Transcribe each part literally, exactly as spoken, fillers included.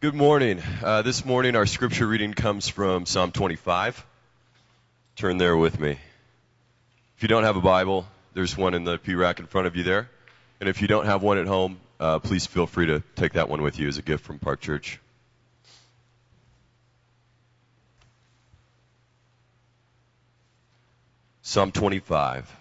Good morning. Uh, this morning our scripture reading comes from Psalm twenty-five. Turn there with me. If you don't have a Bible, there's one in the pew rack in front of you there. And if you don't have one at home, uh, please feel free to take that one with you as a gift from Park Church. Psalm twenty-five.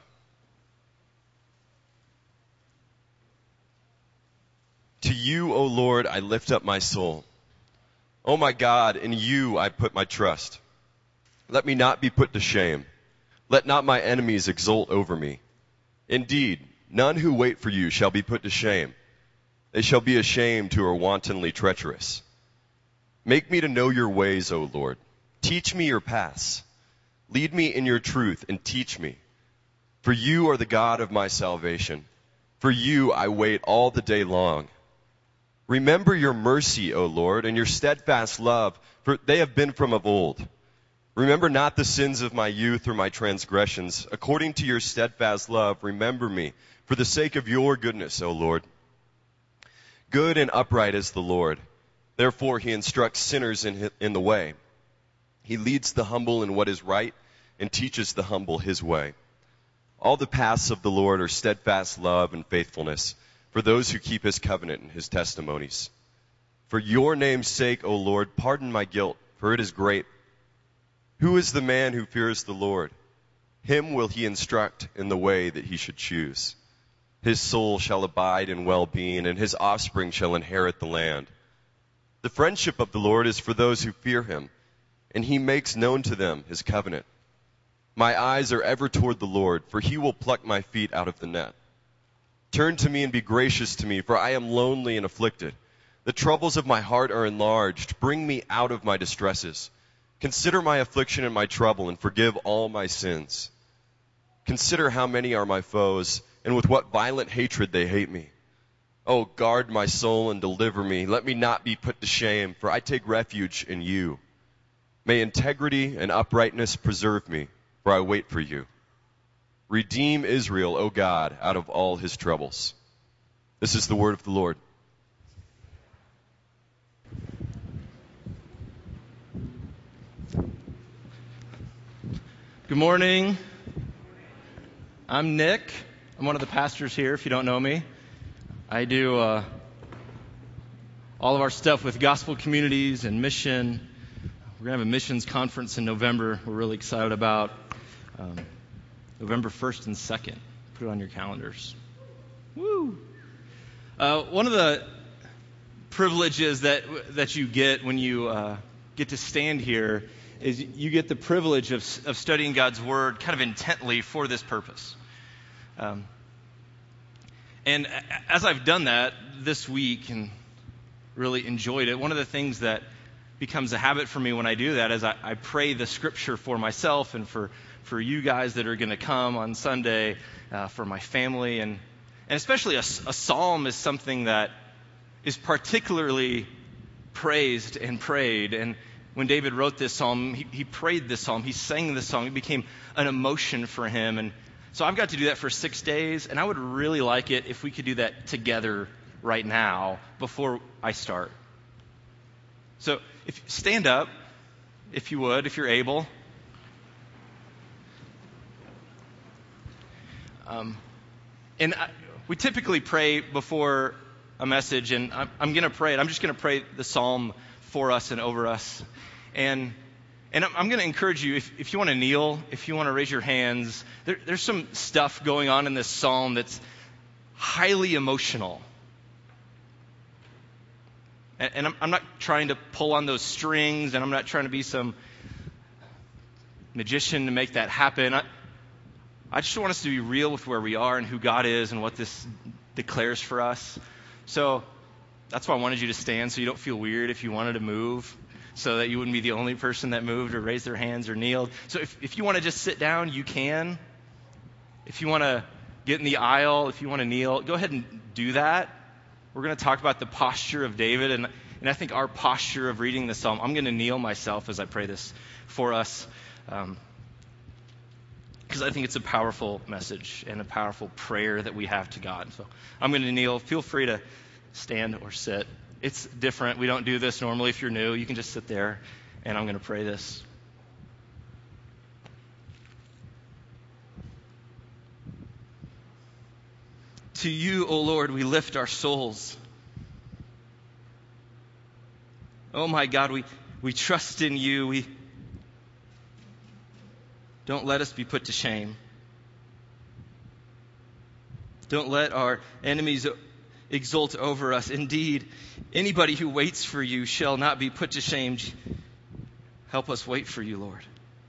To you, O Lord, I lift up my soul. O my God, in you I put my trust. Let me not be put to shame. Let not my enemies exult over me. Indeed, none who wait for you shall be put to shame. They shall be ashamed who are wantonly treacherous. Make me to know your ways, O Lord. Teach me your paths. Lead me in your truth and teach me. For you are the God of my salvation. For you I wait all the day long. Remember your mercy, O Lord, and your steadfast love, for they have been from of old. Remember not the sins of my youth or my transgressions. According to your steadfast love, remember me, for the sake of your goodness, O Lord. Good and upright is the Lord. Therefore he instructs sinners in, his, in the way. He leads the humble in what is right and teaches the humble his way. All the paths of the Lord are steadfast love and faithfulness, for those who keep his covenant and his testimonies. For your name's sake, O Lord, pardon my guilt, for it is great. Who is the man who fears the Lord? Him will he instruct in the way that he should choose. His soul shall abide in well-being, and his offspring shall inherit the land. The friendship of the Lord is for those who fear him, and he makes known to them his covenant. My eyes are ever toward the Lord, for he will pluck my feet out of the net. Turn to me and be gracious to me, for I am lonely and afflicted. The troubles of my heart are enlarged. Bring me out of my distresses. Consider my affliction and my trouble, and forgive all my sins. Consider how many are my foes, and with what violent hatred they hate me. Oh, guard my soul and deliver me. Let me not be put to shame, for I take refuge in you. May integrity and uprightness preserve me, for I wait for you. Redeem Israel, O God, out of all his troubles. This is the word of the Lord. Good morning. I'm Nick. I'm one of the pastors here, if you don't know me. I do uh, all of our stuff with gospel communities and mission. We're going to have a missions conference in November we're really excited about. Um, November first and second. Put it on your calendars. Woo! Uh, one of the privileges that that you get when you uh, get to stand here is you get the privilege of, of studying God's Word kind of intently for this purpose. Um, and as I've done that this week and really enjoyed it, one of the things that becomes a habit for me when I do that is I, I pray the Scripture for myself and for for you guys that are going to come on Sunday, uh, for my family. And, and especially a, a psalm is something that is particularly praised and prayed. And when David wrote this psalm, he, he prayed this psalm. He sang this song. It became an emotion for him. And so I've got to do that for six days. And I would really like it if we could do that together right now before I start. So if stand up, if you would, if you're able. Um, and I, we typically pray before a message, and I'm, I'm going to pray it. I'm just going to pray the psalm for us and over us. And and I'm, I'm going to encourage you, if, if you want to kneel, if you want to raise your hands, there, there's some stuff going on in this psalm that's highly emotional. And, and I'm, I'm not trying to pull on those strings, and I'm not trying to be some magician to make that happen. I, I just want us to be real with where we are and who God is and what this declares for us. So that's why I wanted you to stand so you don't feel weird if you wanted to move, so that you wouldn't be the only person that moved or raised their hands or kneeled. So if, if you want to just sit down, you can. If you want to get in the aisle, if you want to kneel, go ahead and do that. We're going to talk about the posture of David, and, and I think our posture of reading the psalm, I'm going to kneel myself as I pray this for us. Um, because I think it's a powerful message and a powerful prayer that we have to God. So I'm going to kneel. Feel free to stand or sit. It's different. We don't do this normally. If you're new, you can just sit there, and I'm going to pray this. To you, O Lord, we lift our souls. Oh my God, we, we trust in you. We don't let us be put to shame. Don't let our enemies exult over us. Indeed, anybody who waits for you shall not be put to shame. Help us wait for you, Lord.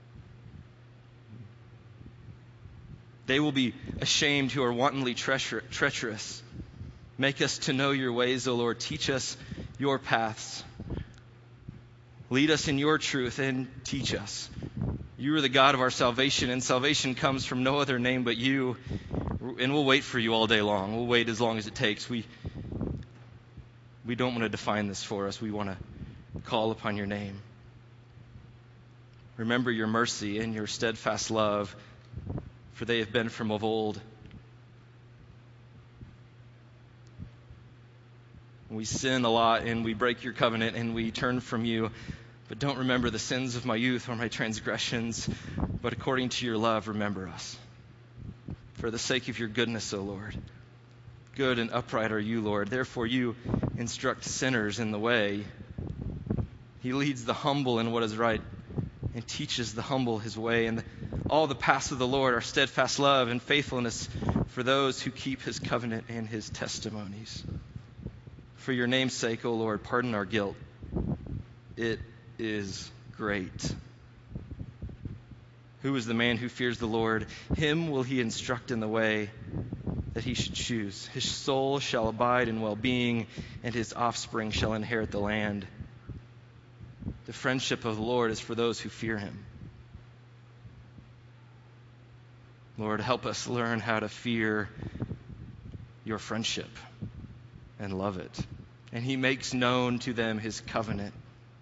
They will be ashamed who are wantonly treacher- treacherous. Make us to know your ways, O Lord. Teach us your paths. Lead us in your truth and teach us. You are the God of our salvation, and salvation comes from no other name but you. And we'll wait for you all day long. We'll wait as long as it takes. We, we don't want to define this for us. We want to call upon your name. Remember your mercy and your steadfast love, for they have been from of old. We sin a lot and we break your covenant and we turn from you. But don't remember the sins of my youth or my transgressions, but according to your love, remember us. For the sake of your goodness, O Lord. Good and upright are you, Lord. Therefore you instruct sinners in the way. He leads the humble in what is right and teaches the humble his way. And all the paths of the Lord are steadfast love and faithfulness for those who keep his covenant and his testimonies. For your name's sake, O Lord, pardon our guilt. It is great. Who is the man who fears the Lord? Him will he instruct in the way that he should choose. His soul shall abide in well-being, and his offspring shall inherit the land. The friendship of the Lord is for those who fear him. Lord, help us learn how to fear your friendship and love it. And he makes known to them his covenant.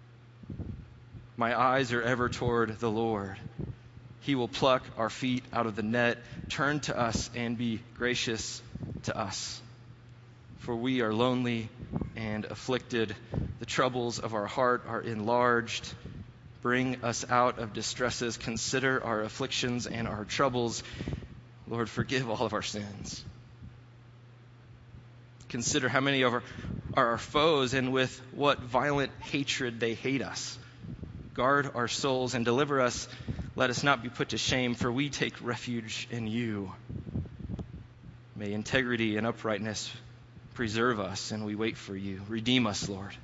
My eyes are ever toward the Lord. He will pluck our feet out of the net, turn to us and be gracious to us. For we are lonely and afflicted. The troubles of our heart are enlarged. Bring us out of distresses. Consider our afflictions and our troubles. Lord, forgive all of our sins. Consider how many of our, are our foes and with what violent hatred they hate us. Guard our souls and deliver us. Let us not be put to shame, for we take refuge in you. May integrity and uprightness preserve us, and we wait for you. Redeem us, Lord.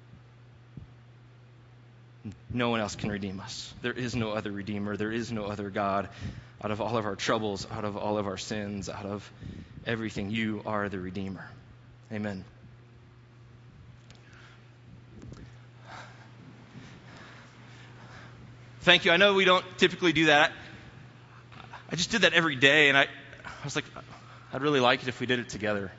No one else can redeem us. There is no other Redeemer. There is no other God. Out of all of our troubles, out of all of our sins, out of everything, you are the Redeemer. Amen. Thank you. I know we don't typically do that. I just did that every day, and I, I was like, I'd really like it if we did it together.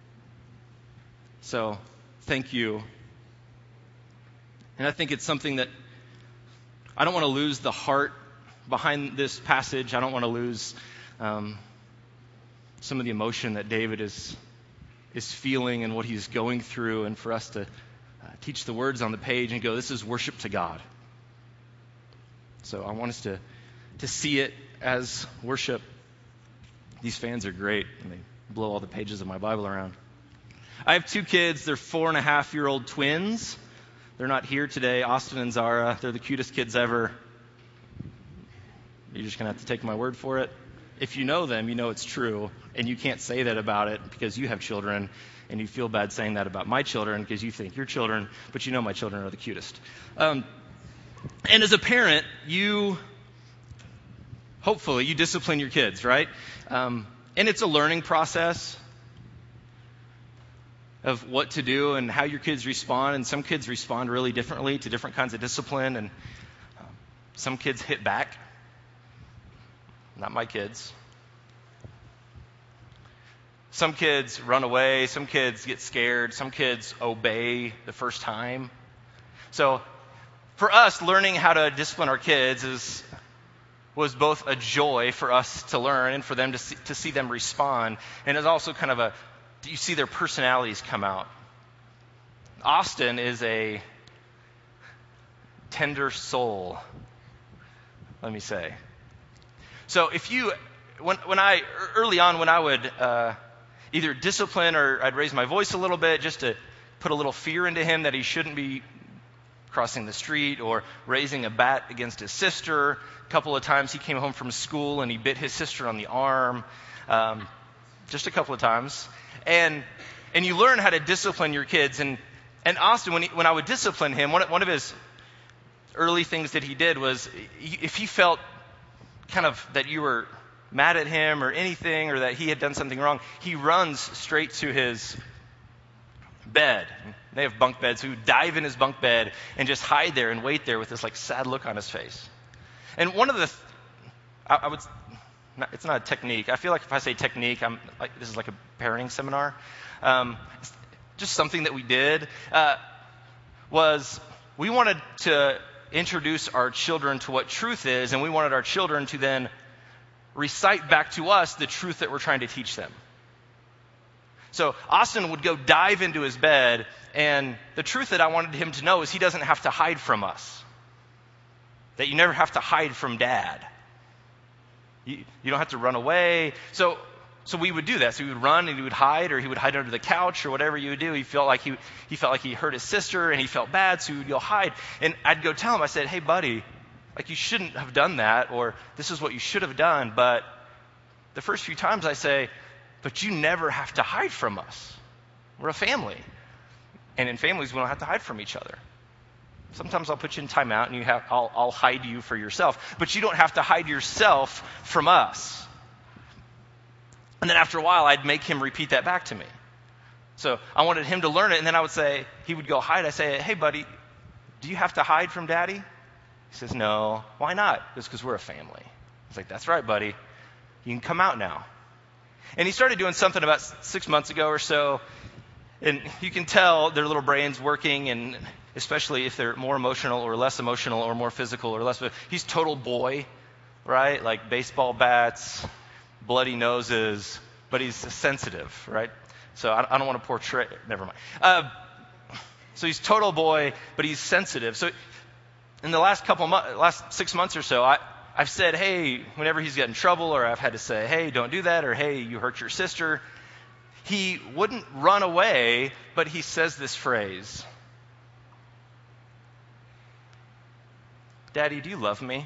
So, thank you. And I think it's something that I don't want to lose the heart behind this passage. I don't want to lose um, some of the emotion that David is is feeling and what he's going through, and for us to uh, teach the words on the page and go, this is worship to God. So I want us to, to see it as worship. These fans are great, and they blow all the pages of my Bible around. I have two kids. They're four and a half year old twins. They're not here today, Austin and Zara. They're the cutest kids ever. You're just going to have to take my word for it. If you know them, you know it's true, and you can't say that about it because you have children, and you feel bad saying that about my children because you think your children, but you know my children are the cutest. Um, and as a parent, you, hopefully, you discipline your kids, right? Um, and it's a learning process of what to do and how your kids respond, and some kids respond really differently to different kinds of discipline, and um, some kids hit back. Not my kids. Some kids run away. Some kids get scared. Some kids obey the first time. So for us, learning how to discipline our kids is was both a joy for us to learn and for them to see, to see them respond. And it's also kind of a, you see their personalities come out. Austin is a tender soul, let me say. So if you, when, when I, early on when I would uh, either discipline or I'd raise my voice a little bit just to put a little fear into him that he shouldn't be crossing the street or raising a bat against his sister. A couple of times he came home from school and he bit his sister on the arm, um, just a couple of times. And and you learn how to discipline your kids. And, and Austin, when, he, when I would discipline him, one, one of his early things that he did was if he felt kind of that you were mad at him or anything or that he had done something wrong, he runs straight to his bed. They have bunk beds. So he would dive in his bunk bed and just hide there and wait there with this like sad look on his face. And one of the, th- I, I would, not, it's not a technique. I feel like if I say technique, I'm like this is like a parenting seminar. Um, just something that we did uh, was we wanted to introduce our children to what truth is, and we wanted our children to then recite back to us the truth that we're trying to teach them. So Austin would go dive into his bed, and the truth that I wanted him to know is he doesn't have to hide from us. That you never have to hide from Dad. You, you don't have to run away. So so we would do that. So he would run and he would hide, or he would hide under the couch or whatever you would do. He felt like he he felt like he hurt his sister and he felt bad, so he would go hide. And I'd go tell him, I said, hey buddy, like you shouldn't have done that, or this is what you should have done. But the first few times I say, but you never have to hide from us. We're a family. And in families, we don't have to hide from each other. Sometimes I'll put you in timeout and you have, I'll, I'll hide you for yourself. But you don't have to hide yourself from us. And then after a while, I'd make him repeat that back to me. So I wanted him to learn it. And then I would say, he would go hide. I say, hey, buddy, do you have to hide from Daddy? He says, no. Why not? It's because we're a family. I was like, that's right, buddy. You can come out now. And he started doing something about six months ago or so. And you can tell their little brains working, and especially if they're more emotional or less emotional or more physical or less. He's total boy, right? Like baseball bats, bloody noses, but he's sensitive, right? So I, I don't want to portray, never mind. Uh, so he's total boy, but he's sensitive. So in the last couple of months, last six months or so, I, I've said, hey, whenever he's got in trouble, or I've had to say, hey, don't do that, or hey, you hurt your sister, he wouldn't run away, but he says this phrase, Daddy, do you love me?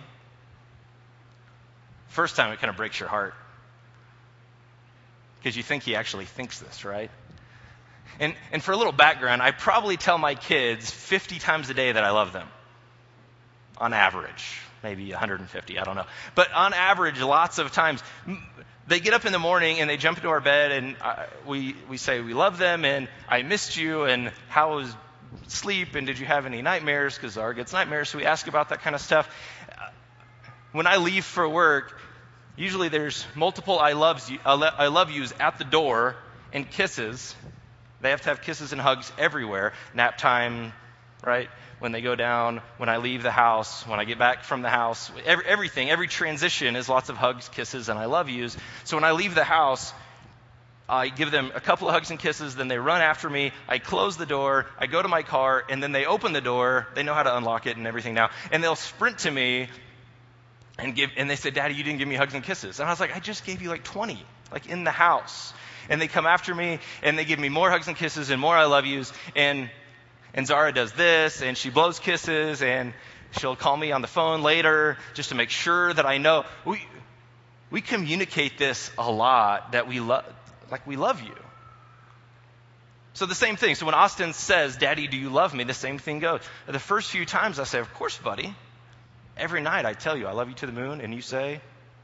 First time it kind of breaks your heart. Because you think he actually thinks this, right? And and for a little background, I probably tell my kids fifty times a day that I love them. On average. Maybe one hundred fifty, I don't know. But on average, lots of times, they get up in the morning and they jump into our bed and I, we, we say we love them and I missed you and how was sleep and did you have any nightmares? Because Zara gets nightmares, so we ask about that kind of stuff. When I leave for work, usually there's multiple I loves you, I love yous at the door and kisses. They have to have kisses and hugs everywhere. Nap time, right? When they go down, when I leave the house, when I get back from the house, every, everything, every transition is lots of hugs, kisses, and I love yous. So when I leave the house, I give them a couple of hugs and kisses, then they run after me, I close the door, I go to my car, and then they open the door, they know how to unlock it and everything now, and they'll sprint to me and give, and they say, Daddy, you didn't give me hugs and kisses. And I was like, I just gave you like twenty, like in the house. And they come after me, and they give me more hugs and kisses and more I love yous, and And Zara does this, and she blows kisses, and she'll call me on the phone later just to make sure that I know. We we communicate this a lot, that we love, like we love you. So the same thing. So when Austin says, Daddy, do you love me? The same thing goes. The first few times I say, of course, buddy. Every night I tell you, I love you to the moon, and you say,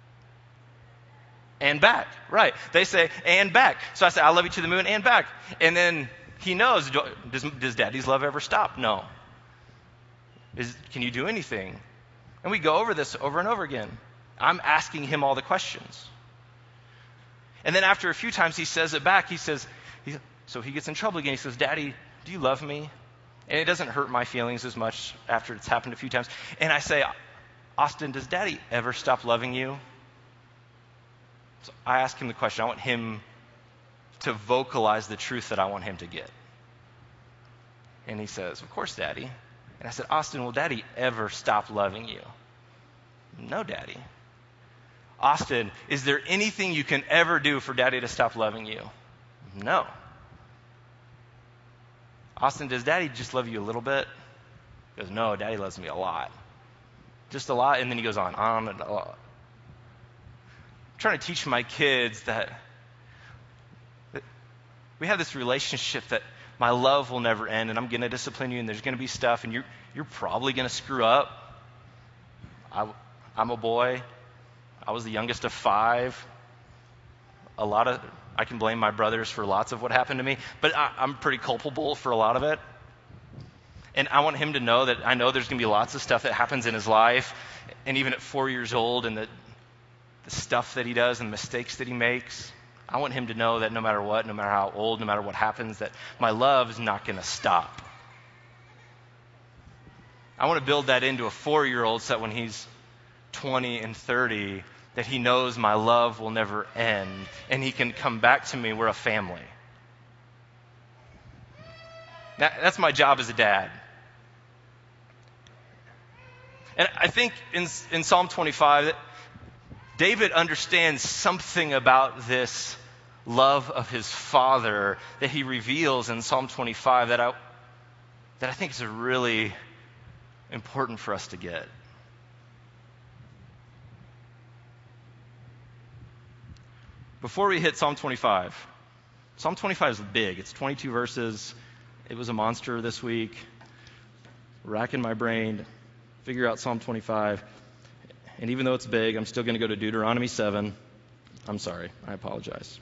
and back. Right. They say, and back. So I say, I love you to the moon and back. And then he knows, does, does Daddy's love ever stop? No. Is, can you do anything? And we go over this over and over again. I'm asking him all the questions. And then after a few times he says it back. He says, he, so he gets in trouble again. He says, Daddy, do you love me? And it doesn't hurt my feelings as much after it's happened a few times. And I say, Austin, does Daddy ever stop loving you? So I ask him the question. I want him to vocalize the truth that I want him to get. And he says, of course, Daddy. And I said, Austin, will Daddy ever stop loving you? No, Daddy. Austin, is there anything you can ever do for Daddy to stop loving you? No. Austin, does Daddy just love you a little bit? He goes, no, Daddy loves me a lot. Just a lot, and then he goes on, on and on. I'm trying to teach my kids that, that we have this relationship that my love will never end, and I'm going to discipline you, and there's going to be stuff, and you're, you're probably going to screw up. I, I'm a boy. I was the youngest of five. A lot of, I can blame my brothers for lots of what happened to me, but I, I'm pretty culpable for a lot of it. And I want him to know that I know there's going to be lots of stuff that happens in his life, and even at four years old, and the, the stuff that he does and the mistakes that he makes. I want him to know that no matter what, no matter how old, no matter what happens, that my love is not going to stop. I want to build that into a four-year-old so that when he's twenty and thirty, that he knows my love will never end, and he can come back to me. We're a family. That, that's my job as a dad. And I think in, in Psalm twenty-five, that David understands something about this love of his father that he reveals in Psalm twenty-five that I, that I think is really important for us to get. Before we hit Psalm twenty-five, Psalm twenty-five is big. It's twenty-two verses. It was a monster this week. Racking my brain, figure out Psalm twenty-five. And even though it's big, I'm still going to go to Deuteronomy seven. I'm sorry. I apologize.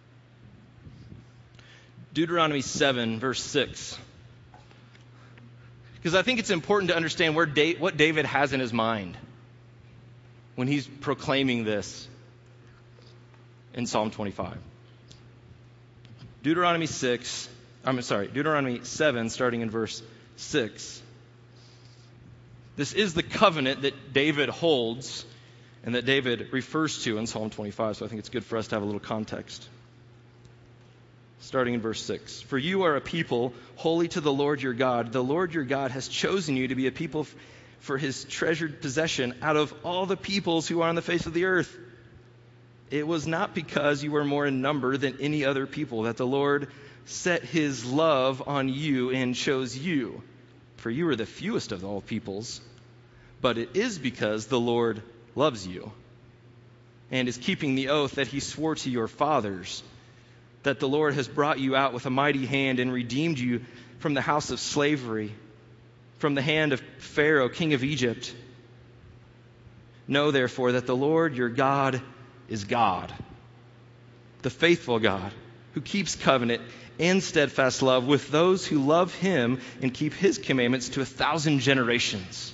Deuteronomy seven, verse six. Because I think it's important to understand where da- what David has in his mind when he's proclaiming this in Psalm twenty-five. Deuteronomy six, I'm sorry, Deuteronomy seven, starting in verse six. This is the covenant that David holds and that David refers to in Psalm twenty-five, so I think it's good for us to have a little context. Starting in verse six. For you are a people holy to the Lord your God. The Lord your God has chosen you to be a people f- for his treasured possession out of all the peoples who are on the face of the earth. It was not because you were more in number than any other people that the Lord set his love on you and chose you. For you are the fewest of all peoples, but it is because the Lord loves you and is keeping the oath that he swore to your fathers, that the Lord has brought you out with a mighty hand and redeemed you from the house of slavery, from the hand of Pharaoh, king of Egypt. Know therefore that the Lord your God is God, the faithful God, who keeps covenant and steadfast love with those who love him and keep his commandments to a thousand generations.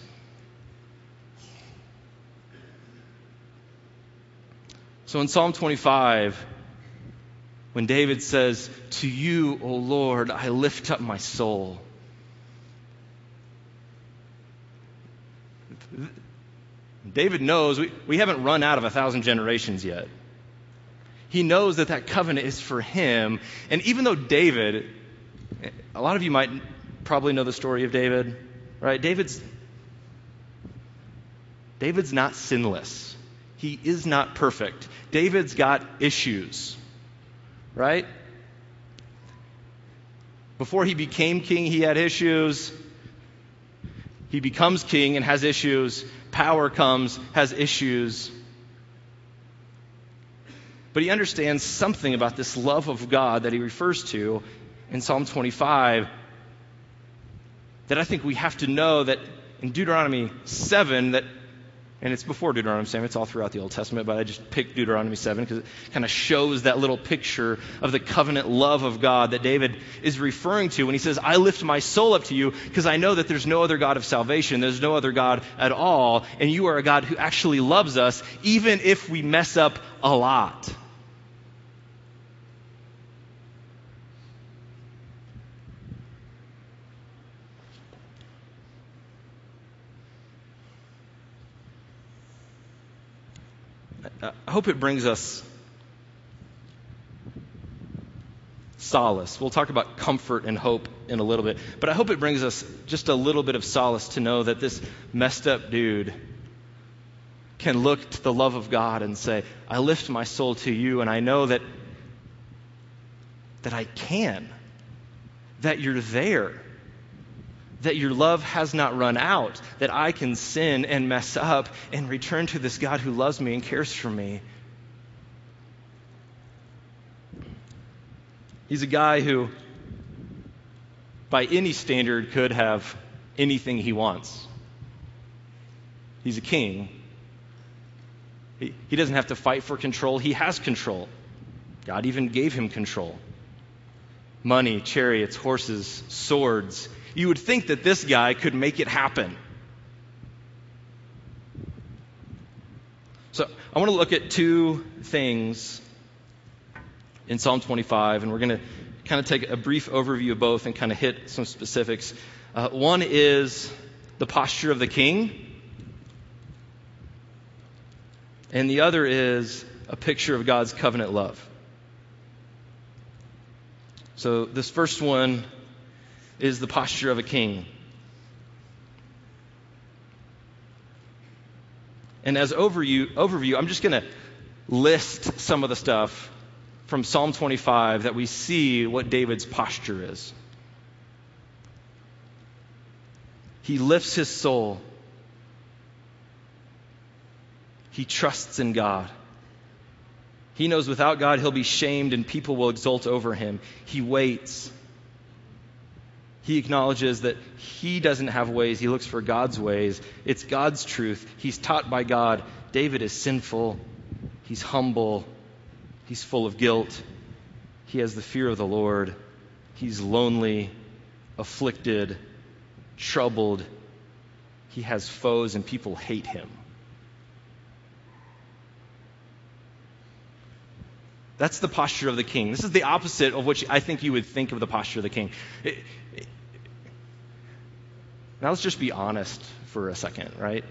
So in Psalm twenty-five, when David says, to you, O Lord, I lift up my soul. David knows we, we haven't run out of a thousand generations yet. He knows that that covenant is for him. And even though David, a lot of you might probably know the story of David, right? David's, David's not sinless. He is not perfect. David's got issues, right? Before he became king, he had issues. He becomes king and has issues. Power comes, has issues. But he understands something about this love of God that he refers to in Psalm twenty-five that I think we have to know that in Deuteronomy seven, that, and it's before Deuteronomy seven, it's all throughout the Old Testament, but I just picked Deuteronomy seven because it kind of shows that little picture of the covenant love of God that David is referring to when he says, I lift my soul up to you because I know that there's no other God of salvation, there's no other God at all, and you are a God who actually loves us even if we mess up a lot. I hope it brings us solace. We'll talk about comfort and hope in a little bit. But I hope it brings us just a little bit of solace to know that this messed up dude can look to the love of God and say, I lift my soul to you, and I know that, that I can, that you're there, that your love has not run out, that I can sin and mess up and return to this God who loves me and cares for me. He's a guy who, by any standard, could have anything he wants. He's a king. He, he doesn't have to fight for control. He has control. God even gave him control. Money, chariots, horses, swords. You would think that this guy could make it happen. So I want to look at two things in Psalm twenty-five, and we're going to kind of take a brief overview of both and kind of hit some specifics. Uh, one is the posture of the king, and the other is a picture of God's covenant love. So this first one is the posture of a king. And as overview, overview I'm just going to list some of the stuff from Psalm twenty-five that we see what David's posture is. He lifts his soul. He trusts in God. He knows without God he'll be shamed and people will exult over him. He waits. He acknowledges that he doesn't have ways. He looks for God's ways. It's God's truth. He's taught by God. David is sinful. He's humble. He's full of guilt. He has the fear of the Lord. He's lonely, afflicted, troubled. He has foes and people hate him. That's the posture of the king. This is the opposite of what I think you would think of the posture of the king. It, it, now let's just be honest for a second, right?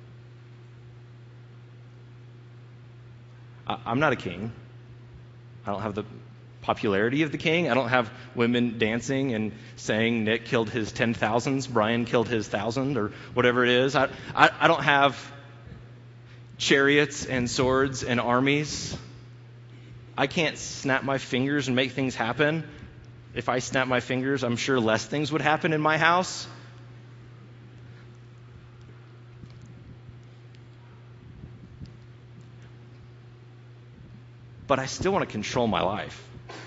I, I'm not a king. I don't have the popularity of the king. I don't have women dancing and saying Nick killed his ten thousands, Brian killed his thousand, or whatever it is. I, I, I don't have chariots and swords and armies. I can't snap my fingers and make things happen. If I snap my fingers, I'm sure less things would happen in my house. But I still want to control my life.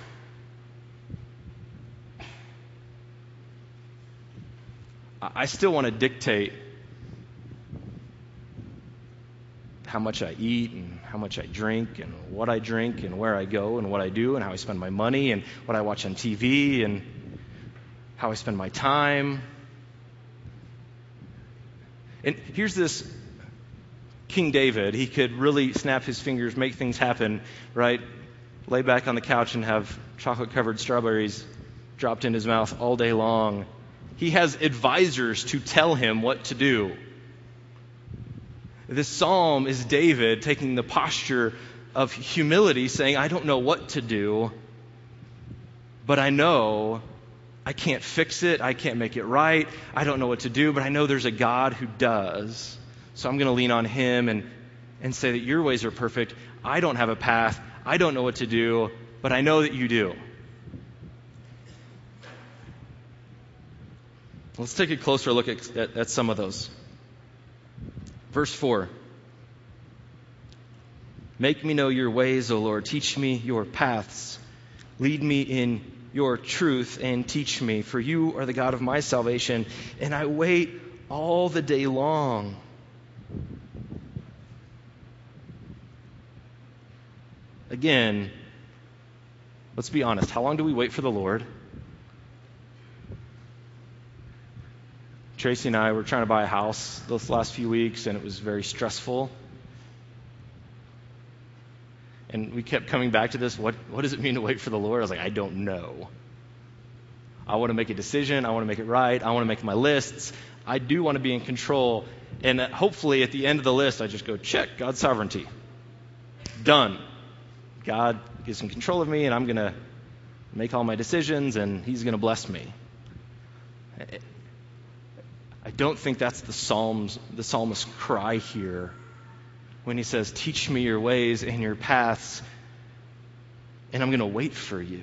I still want to dictate how much I eat and how much I drink and what I drink and where I go and what I do and how I spend my money and what I watch on T V and how I spend my time. And here's this King David. He could really snap his fingers, make things happen, right? Lay back on the couch and have chocolate-covered strawberries dropped in his mouth all day long. He has advisors to tell him what to do. This psalm is David taking the posture of humility, saying, I don't know what to do, but I know I can't fix it. I can't make it right. I don't know what to do, but I know there's a God who does. So I'm going to lean on him and, and say that your ways are perfect. I don't have a path. I don't know what to do, but I know that you do. Let's take a closer look at, at, at some of those. Verse four. Make me know your ways, O Lord. Teach me your paths. Lead me in your truth and teach me. For you are the God of my salvation, and I wait all the day long. Again, let's be honest. How long do we wait for the Lord? Tracy and I were trying to buy a house those last few weeks, and it was very stressful. And we kept coming back to this. What, what does it mean to wait for the Lord? I was like, I don't know. I want to make a decision. I want to make it right. I want to make my lists. I do want to be in control. And hopefully at the end of the list, I just go, check, God's sovereignty. Done. God is in control of me, and I'm going to make all my decisions, and he's going to bless me. I don't think that's the Psalms, the psalmist's cry here when he says, teach me your ways and your paths, and I'm going to wait for you.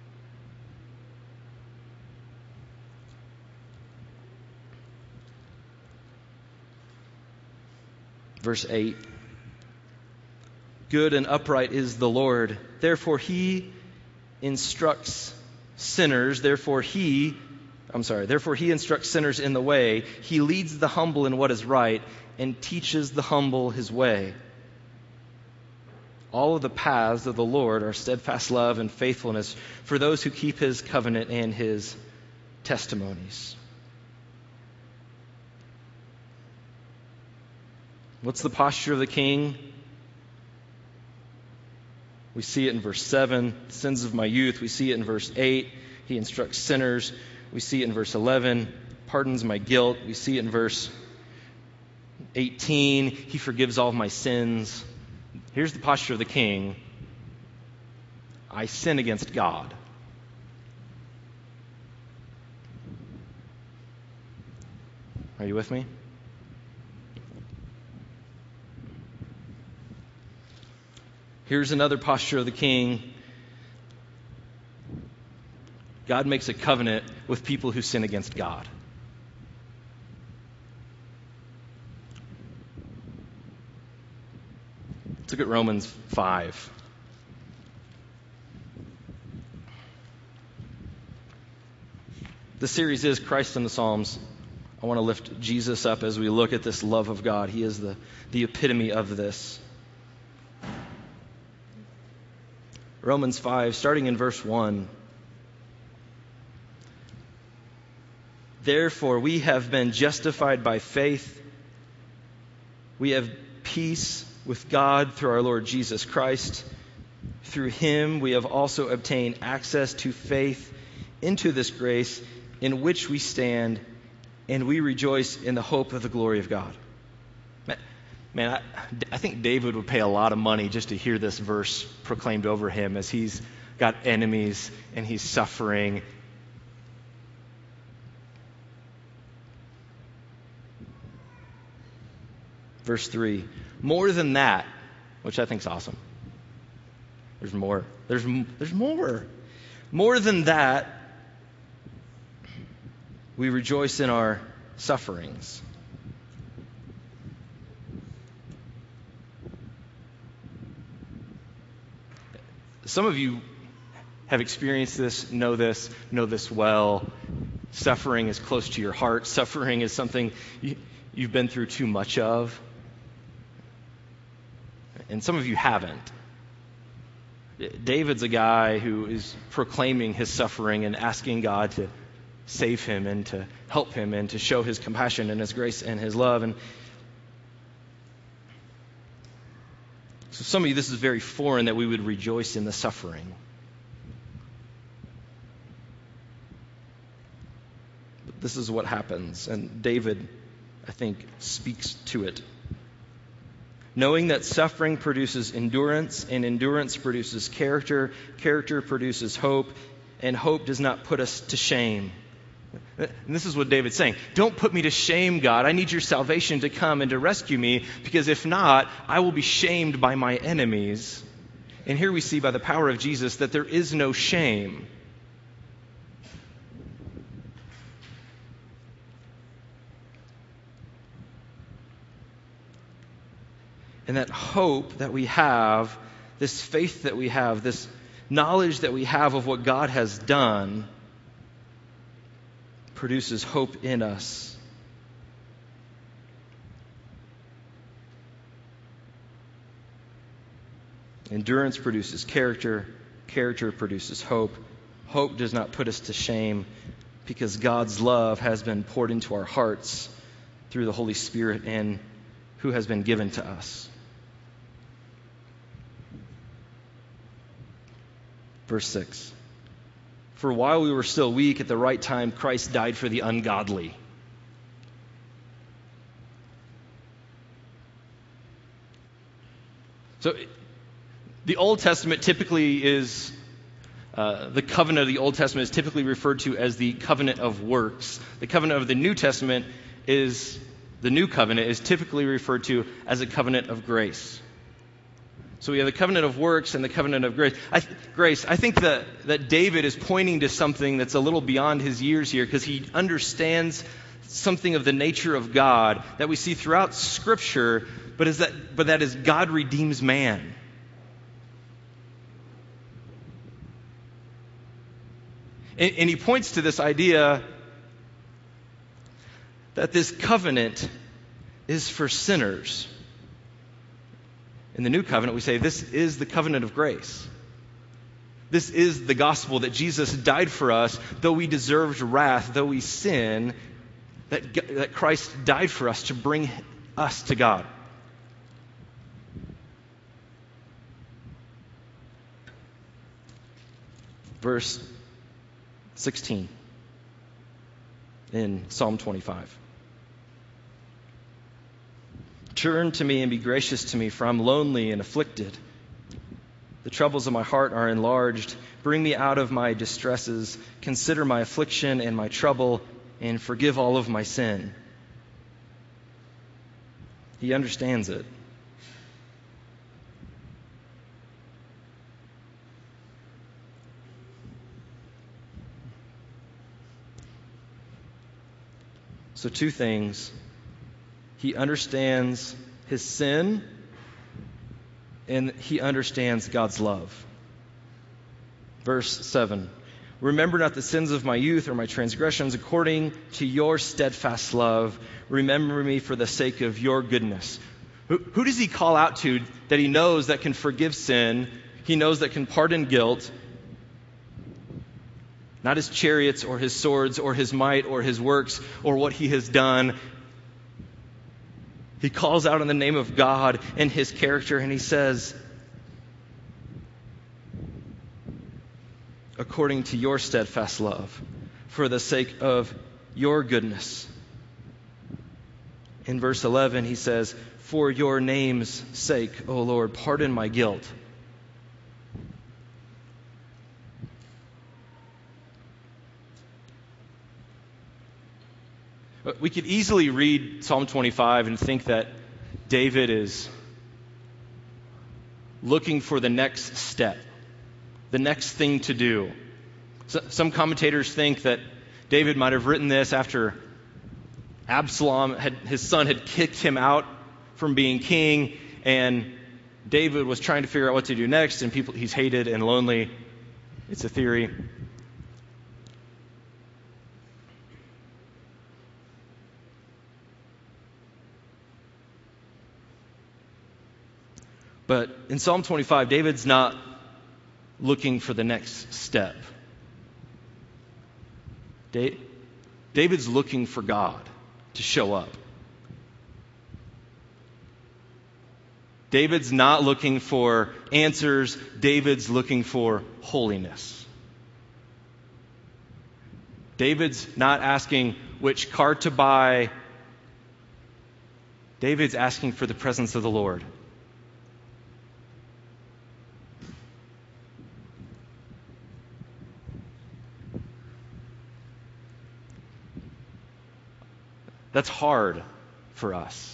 Verse eight, good and upright is the Lord, therefore he instructs sinners, therefore he, I'm sorry, therefore he instructs sinners in the way, he leads the humble in what is right, and teaches the humble his way. All of the paths of the Lord are steadfast love and faithfulness for those who keep his covenant and his testimonies. What's the posture of the king? We see it in verse seven, sins of my youth. We see it in verse eight, he instructs sinners. We see it in verse eleven, pardons my guilt. We see it in verse eighteen, he forgives all of my sins. Here's the posture of the king. I sin against God. Are you with me? Here's another posture of the king. God makes a covenant with people who sin against God. Let's look at Romans five. The series is Christ in the Psalms. I want to lift Jesus up as we look at this love of God. He is the, the epitome of this. Romans five, starting in verse one. Therefore, we have been justified by faith. We have peace with God through our Lord Jesus Christ. Through him, we have also obtained access to faith into this grace in which we stand, and we rejoice in the hope of the glory of God. Man, I, I think David would pay a lot of money just to hear this verse proclaimed over him as he's got enemies and he's suffering. Verse three, more than that, which I think is awesome. There's more. There's, there's more. More than that, we rejoice in our sufferings. Some of you have experienced this, know this, know this well. Suffering is close to your heart. Suffering is something you, you've been through too much of. And some of you haven't. David's a guy who is proclaiming his suffering and asking God to save him and to help him and to show his compassion and his grace and his love. And so some of you, this is very foreign that we would rejoice in the suffering. But this is what happens, and David, I think, speaks to it. Knowing that suffering produces endurance, and endurance produces character, character produces hope, and hope does not put us to shame. And this is what David's saying. Don't put me to shame, God. I need your salvation to come and to rescue me, because if not, I will be shamed by my enemies. And here we see by the power of Jesus that there is no shame. And that hope that we have, this faith that we have, this knowledge that we have of what God has done, produces hope in us. Endurance produces character. Character produces hope. Hope does not put us to shame, because God's love has been poured into our hearts through the Holy Spirit and who has been given to us. Verse six. For while we were still weak, at the right time, Christ died for the ungodly. So the Old Testament typically is Uh, the covenant of the Old Testament is typically referred to as the covenant of works. The covenant of the New Testament is, the new covenant is typically referred to as a covenant of grace. So we have the covenant of works and the covenant of grace. I, th- grace. I think that, that David is pointing to something that's a little beyond his years here, because he understands something of the nature of God that we see throughout Scripture, but is that, but that is God redeems man. And, and he points to this idea that this covenant is for sinners. In the new covenant, we say this is the covenant of grace. This is the gospel that Jesus died for us, though we deserved wrath, though we sin, that, that Christ died for us to bring us to God. Verse sixteen in Psalm twenty-five. Turn to me and be gracious to me, for I'm lonely and afflicted. The troubles of my heart are enlarged. Bring me out of my distresses. Consider my affliction and my trouble, and forgive all of my sin. He understands it. So two things. He understands his sin, and he understands God's love. Verse seven. Remember not the sins of my youth or my transgressions. According to your steadfast love, remember me for the sake of your goodness. Who, who does he call out to that he knows that can forgive sin? He knows that can pardon guilt. Not his chariots or his swords or his might or his works or what he has done. He calls out in the name of God and his character, and he says, according to your steadfast love, for the sake of your goodness. In verse eleven, he says, for your name's sake, O Lord, pardon my guilt. We could easily read Psalm twenty-five and think that David is looking for the next step, the next thing to do. So, some commentators think that David might have written this after Absalom, had, his son, had kicked him out from being king, and David was trying to figure out what to do next, and people he's hated and lonely. It's a theory. But in Psalm twenty-five, David's not looking for the next step. David's looking for God to show up. David's not looking for answers. David's looking for holiness. David's not asking which car to buy. David's asking for the presence of the Lord. That's hard for us.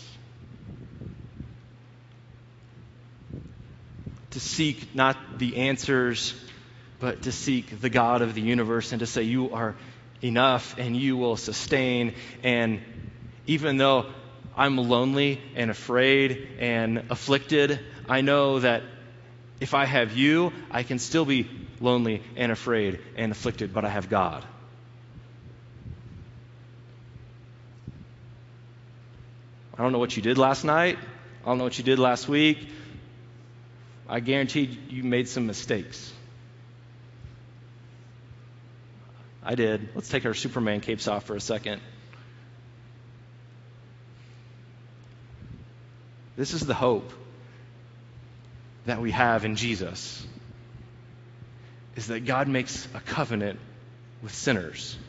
To seek not the answers, but to seek the God of the universe and to say, you are enough and you will sustain. And even though I'm lonely and afraid and afflicted, I know that if I have you, I can still be lonely and afraid and afflicted, but I have God. I don't know what you did last night. I don't know what you did last week. I guarantee you made some mistakes. I did. Let's take our Superman capes off for a second. This is the hope that we have in Jesus, is that God makes a covenant with sinners.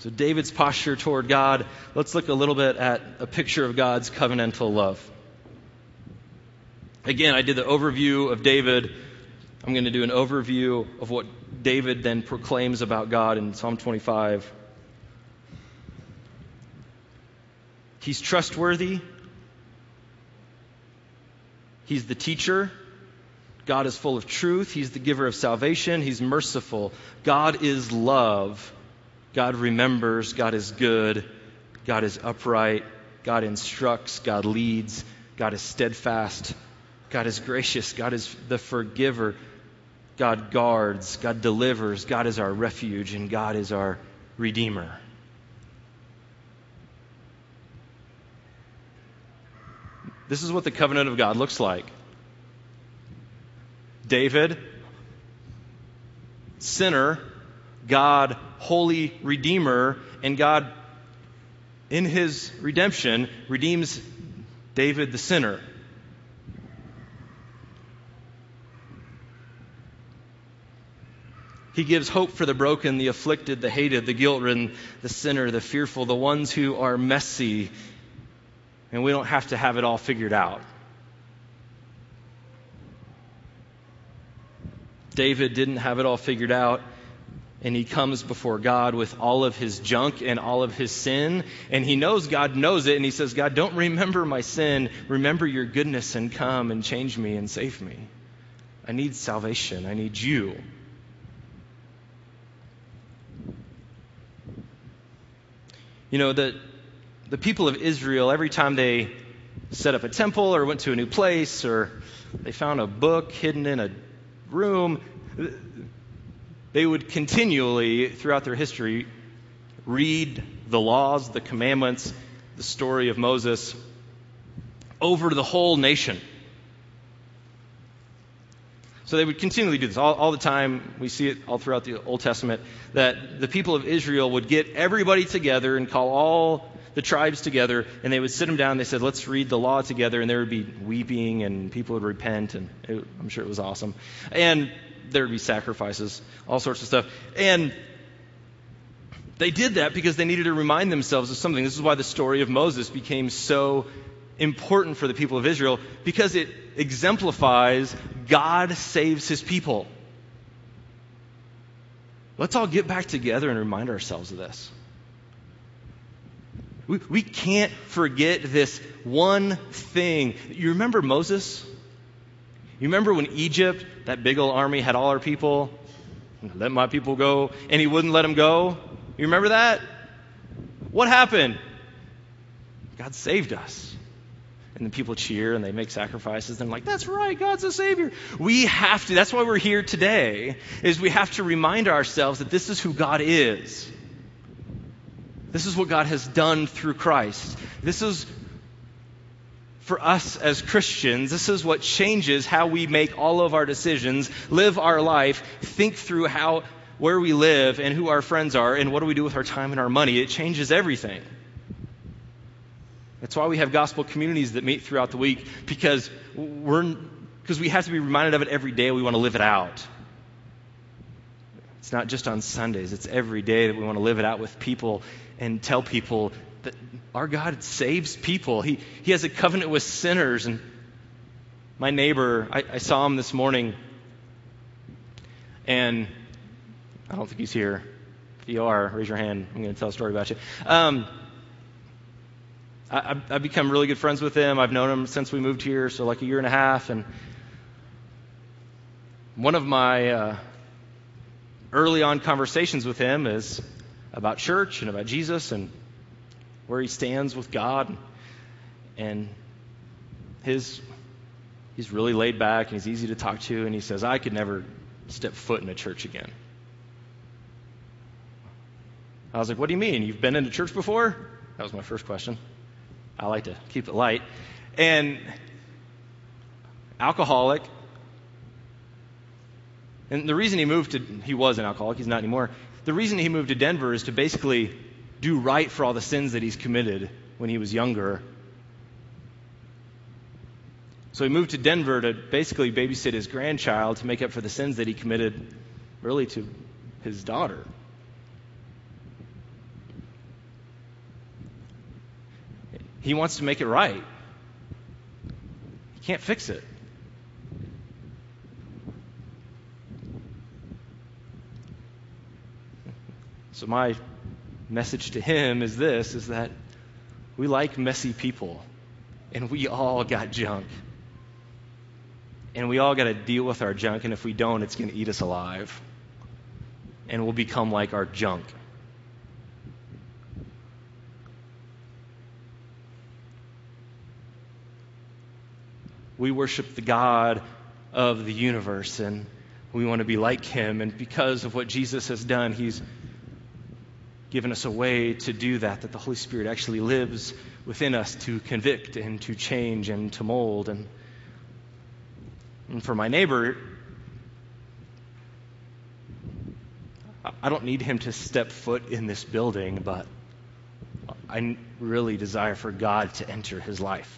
So David's posture toward God. Let's look a little bit at a picture of God's covenantal love. Again, I did the overview of David. I'm going to do an overview of what David then proclaims about God in Psalm twenty-five. He's trustworthy. He's the teacher. God is full of truth. He's the giver of salvation. He's merciful. God is love. God remembers. God is good. God is upright. God instructs. God leads. God is steadfast. God is gracious. God is the forgiver. God guards. God delivers. God is our refuge, and God is our redeemer. This is what the covenant of God looks like. David, sinner, God, holy redeemer, and God, in his redemption, redeems David the sinner. He gives hope for the broken, the afflicted, the hated, the guilt-ridden, the sinner, the fearful, the ones who are messy, and we don't have to have it all figured out. David didn't have it all figured out, and he comes before God with all of his junk and all of his sin, and he knows God knows it, and he says, God, don't remember my sin. Remember your goodness and come and change me and save me. I need salvation. I need you. You know, the, the people of Israel, every time they set up a temple or went to a new place or they found a book hidden in a room, they would continually, throughout their history, read the laws, the commandments, the story of Moses over to the whole nation. So they would continually do this all, all the time. We see it all throughout the Old Testament, that the people of Israel would get everybody together and call all the tribes together, and they would sit them down. They said, let's read the law together, and there would be weeping, and people would repent, and it, I'm sure it was awesome. And there would be sacrifices, all sorts of stuff. And they did that because they needed to remind themselves of something. This is why the story of Moses became so important for the people of Israel, because it exemplifies God saves his people. Let's all get back together and remind ourselves of this. We, we can't forget this one thing. You remember Moses? You remember when Egypt, that big old army, had all our people? Let my people go. And he wouldn't let them go. You remember that? What happened? God saved us. And the people cheer and they make sacrifices. And they're like, that's right, God's a Savior. We have to, that's why we're here today, is we have to remind ourselves that this is who God is. This is what God has done through Christ. This is, for us as Christians, this is what changes how we make all of our decisions, live our life, think through how, where we live and who our friends are and what do we do with our time and our money. It changes everything. That's why we have gospel communities that meet throughout the week, because we're because we have to be reminded of it every day. We want to live it out. It's not just on Sundays. It's every day that we want to live it out with people and tell people that our God saves people. He He has a covenant with sinners. And my neighbor, I, I saw him this morning, and I don't think he's here. If you are, raise your hand. I'm going to tell a story about you. Um, I, I've become really good friends with him. I've known him since we moved here, so like a year and a half. And one of my uh, early on conversations with him is about church and about Jesus and where he stands with God. And his he's really laid back and he's easy to talk to. And he says, I could never step foot in a church again. I was like, what do you mean? You've been in a church before? That was my first question. I like to keep it light. And alcoholic. And the reason he moved to, he was an alcoholic, he's not anymore. The reason he moved to Denver is to basically do right for all the sins that he's committed when he was younger. So he moved to Denver to basically babysit his grandchild to make up for the sins that he committed really to his daughter. He wants to make it right. He can't fix it. So my message to him is this, is that we like messy people, and we all got junk. And we all got to deal with our junk, and if we don't, it's going to eat us alive. And we'll become like our junk. We worship the God of the universe, and we want to be like him. And because of what Jesus has done, he's given us a way to do that, that the Holy Spirit actually lives within us to convict and to change and to mold. And, and for my neighbor, I don't need him to step foot in this building, but I really desire for God to enter his life.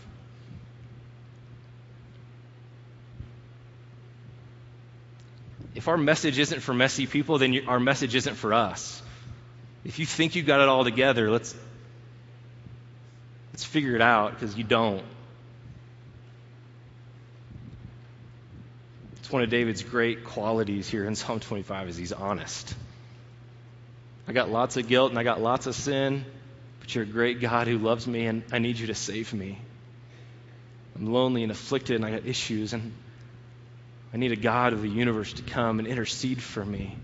If our message isn't for messy people, then our message isn't for us. If you think you got it all together, let's let's figure it out, because you don't. It's one of David's great qualities here in Psalm twenty-five is he's honest. I got lots of guilt and I got lots of sin, but you're a great God who loves me, and I need you to save me. I'm lonely and afflicted and I got issues, and I need a God of the universe to come and intercede for me.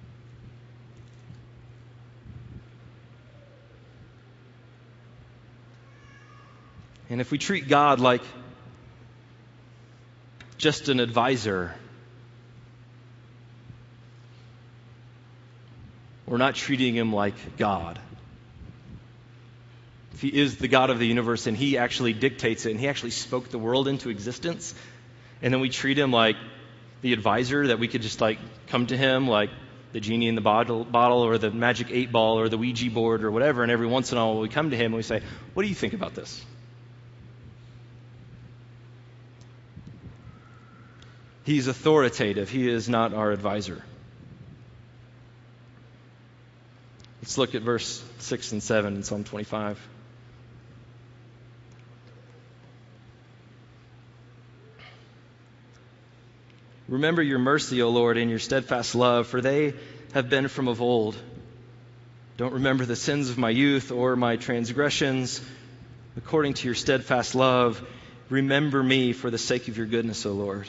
And if we treat God like just an advisor, we're not treating him like God. If he is the God of the universe and he actually dictates it and he actually spoke the world into existence, and then we treat him like the advisor that we could just like come to him like the genie in the bottle, bottle or the magic eight ball or the Ouija board or whatever, and every once in a while we come to him and we say, what do you think about this? He's authoritative. He is not our advisor. Let's look at verse six and seven in Psalm twenty-five. Remember your mercy, O Lord, and your steadfast love, for they have been from of old. Don't remember the sins of my youth or my transgressions. According to your steadfast love, remember me for the sake of your goodness, O Lord.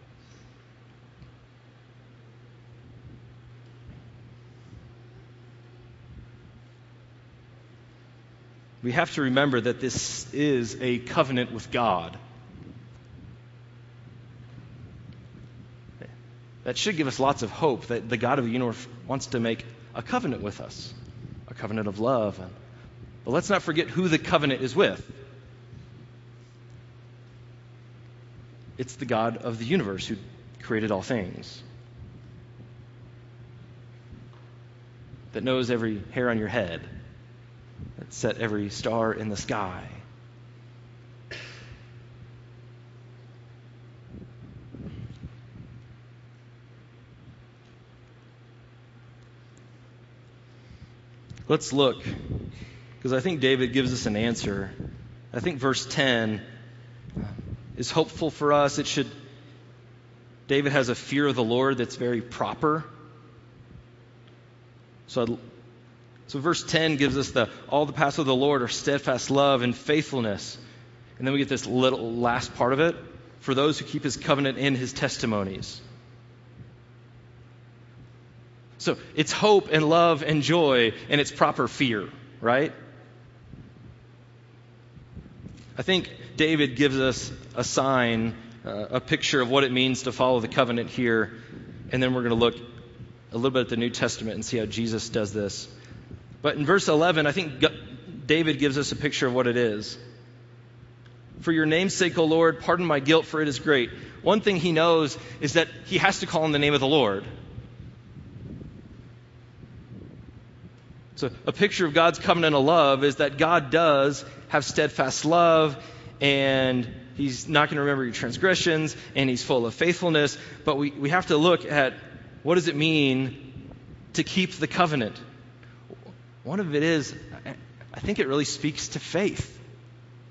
We have to remember that this is a covenant with God. That should give us lots of hope that the God of the universe wants to make a covenant with us, a covenant of love. But let's not forget who the covenant is with. It's the God of the universe who created all things, that knows every hair on your head, that set every star in the sky. Let's look, because I think David gives us an answer. I think verse ten is hopeful for us. It should. David has a fear of the Lord that's very proper. So, I'd, so verse ten gives us the all the paths of the Lord are steadfast love and faithfulness, and then we get this little last part of it, for those who keep His covenant and His testimonies. So it's hope and love and joy, and it's proper fear, right? I think David gives us a sign, uh, a picture of what it means to follow the covenant here, and then we're going to look a little bit at the New Testament and see how Jesus does this. But in verse eleven, I think David gives us a picture of what it is. For your name's sake, O Lord, pardon my guilt, for it is great. One thing he knows is that he has to call on the name of the Lord. So a picture of God's covenant of love is that God does have steadfast love, and He's not going to remember your transgressions, and He's full of faithfulness. But we, we have to look at what does it mean to keep the covenant. One of it is, I think it really speaks to faith.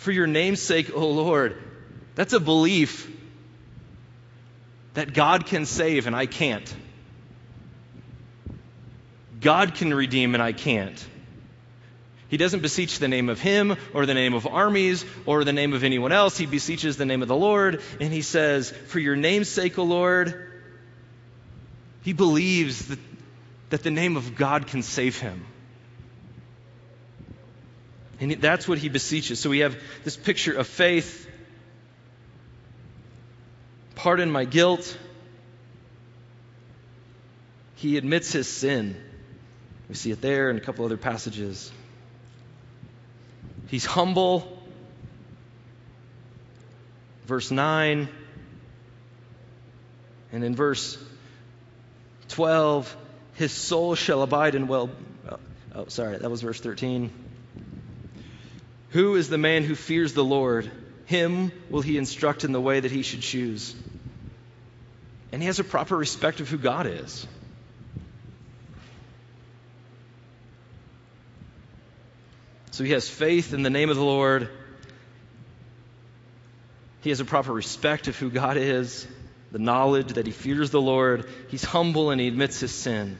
For your name's sake, O Lord. That's a belief that God can save and I can't. God can redeem and I can't. He doesn't beseech the name of him or the name of armies or the name of anyone else. He beseeches the name of the Lord, and he says, for your name's sake, O Lord. He believes that, that the name of God can save him. And that's what he beseeches. So we have this picture of faith. Pardon my guilt. He admits his sin. We see it there in a couple other passages. He's humble. Verse nine. And in verse twelve, his soul shall abide in well... Oh, oh, sorry, that was verse thirteen. Who is the man who fears the Lord? Him will he instruct in the way that he should choose. And he has a proper respect of who God is. So he has faith in the name of the Lord. He has a proper respect of who God is, the knowledge that he fears the Lord. He's humble and he admits his sin.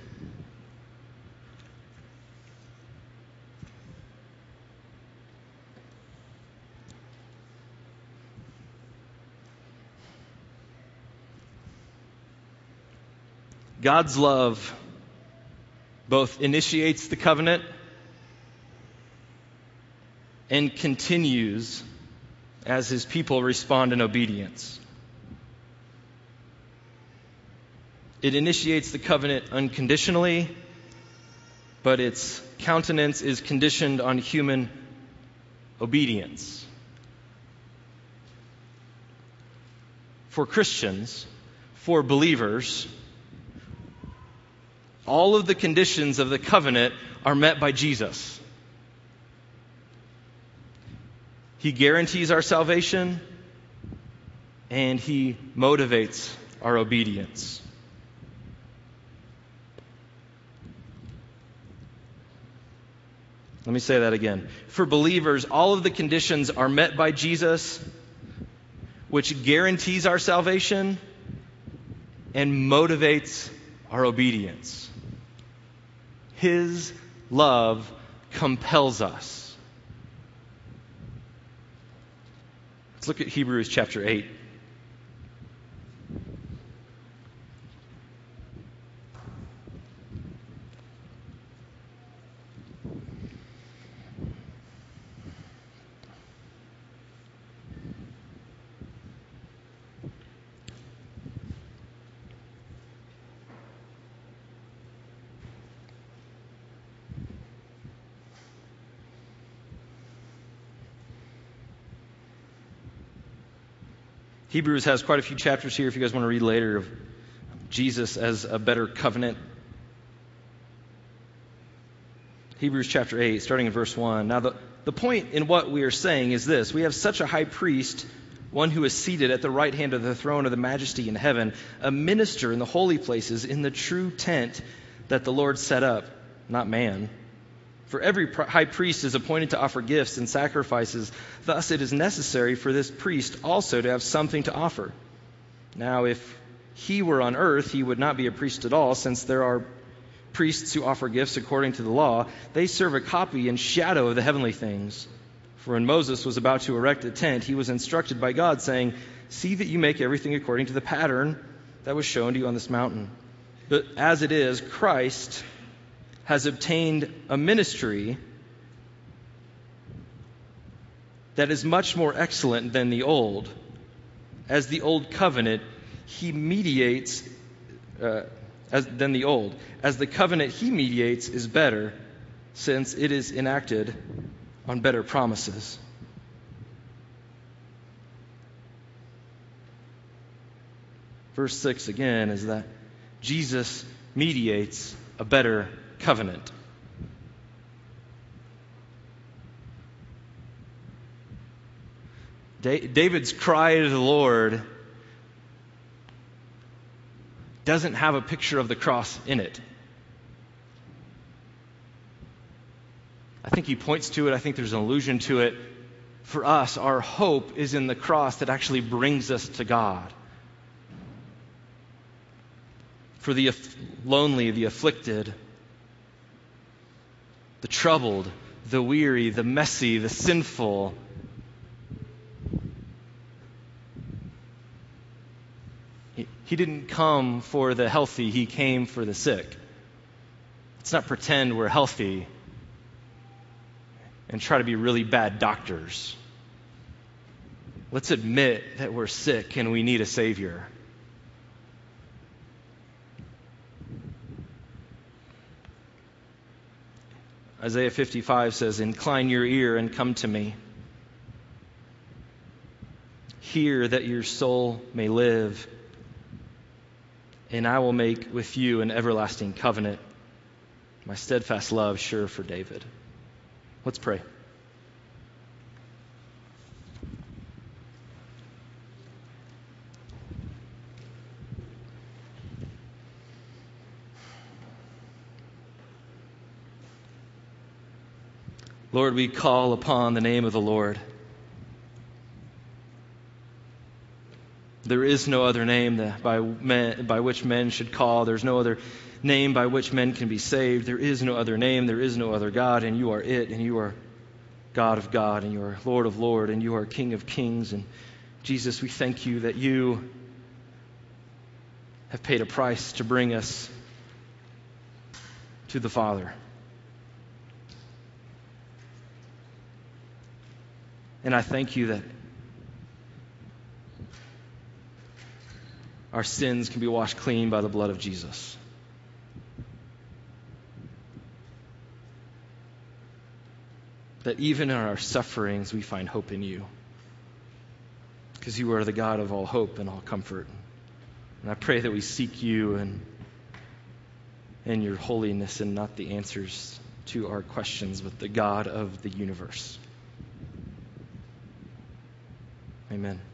God's love both initiates the covenant and continues as his people respond in obedience. It initiates the covenant unconditionally, but its countenance is conditioned on human obedience. For Christians, for believers, all of the conditions of the covenant are met by Jesus. He guarantees our salvation, and he motivates our obedience. Let me say that again. For believers, all of the conditions are met by Jesus, which guarantees our salvation and motivates our obedience. His love compels us. Let's look at Hebrews chapter eight. Hebrews has quite a few chapters here if you guys want to read later of Jesus as a better covenant. Hebrews chapter eight, starting in verse one. Now the, the point in what we are saying is this. We have such a high priest, one who is seated at the right hand of the throne of the majesty in heaven, a minister in the holy places in the true tent that the Lord set up, not man. For every high priest is appointed to offer gifts and sacrifices. Thus it is necessary for this priest also to have something to offer. Now if he were on earth, he would not be a priest at all, since there are priests who offer gifts according to the law. They serve a copy and shadow of the heavenly things. For when Moses was about to erect a tent, he was instructed by God, saying, "See that you make everything according to the pattern that was shown to you on this mountain." But as it is, Christ has obtained a ministry that is much more excellent than the old. As the old covenant, he mediates uh, as, than the old. As the covenant he mediates is better, since it is enacted on better promises. Verse six again is that Jesus mediates a better covenant. David's cry to the Lord doesn't have a picture of the cross in it. I think he points to it. I think there's an allusion to it. For us, our hope is in the cross that actually brings us to God. For the aff- lonely, the afflicted, the troubled, the weary, the messy, the sinful, he, he didn't come for the healthy, he came for the sick. Let's not pretend we're healthy and try to be really bad doctors. Let's admit that we're sick and we need a Savior. Isaiah fifty-five says, "Incline your ear and come to me. Hear that your soul may live, and I will make with you an everlasting covenant, my steadfast love sure for David." Let's pray. Lord, we call upon the name of the Lord. There is no other name that by, men, by which men should call. There's no other name by which men can be saved. There is no other name. There is no other God, and you are it, and you are God of God, and you are Lord of Lord, and you are King of Kings. And Jesus, we thank you that you have paid a price to bring us to the Father. And I thank you that our sins can be washed clean by the blood of Jesus. That even in our sufferings, we find hope in you. Because you are the God of all hope and all comfort. And I pray that we seek you and, and your holiness and not the answers to our questions, but the God of the universe. Amen.